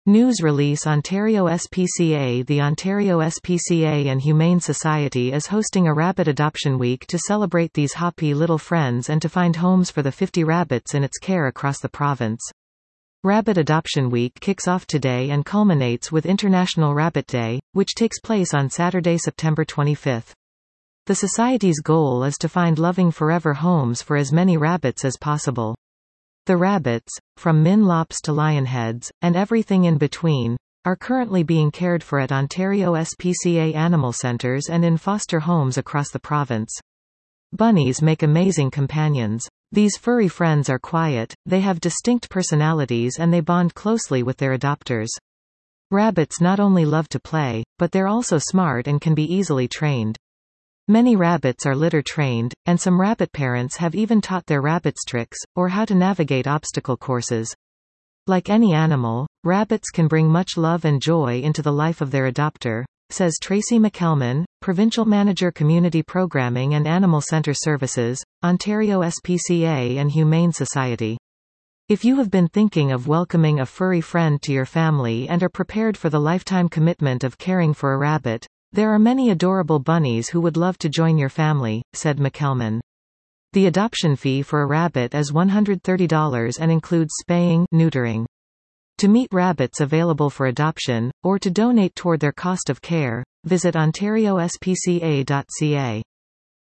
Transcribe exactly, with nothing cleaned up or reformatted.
News release Ontario S P C A The Ontario S P C A and Humane Society is hosting a rabbit adoption week to celebrate these hoppy little friends and to find homes for the fifty rabbits in its care across the province. Rabbit Adoption Week kicks off today and culminates with International Rabbit Day, which takes place on Saturday, September twenty-fifth. The Society's goal is to find loving forever homes for as many rabbits as possible. The rabbits, from min lops to lionheads, and everything in between, are currently being cared for at Ontario S P C A animal centres and in foster homes across the province. Bunnies make amazing companions. These furry friends are quiet, they have distinct personalities and they bond closely with their adopters. Rabbits not only love to play, but they're also smart and can be easily trained. Many rabbits are litter trained, and some rabbit parents have even taught their rabbits tricks, or how to navigate obstacle courses. Like any animal, rabbits can bring much love and joy into the life of their adopter, says Tracy McKelman, Provincial Manager Community Programming and Animal Centre Services, Ontario S P C A and Humane Society. If you have been thinking of welcoming a furry friend to your family and are prepared for the lifetime commitment of caring for a rabbit, there are many adorable bunnies who would love to join your family, said McKelman. The adoption fee for a rabbit is one hundred thirty dollars and includes spaying, neutering. To meet rabbits available for adoption, or to donate toward their cost of care, visit ontario s p c a dot c a.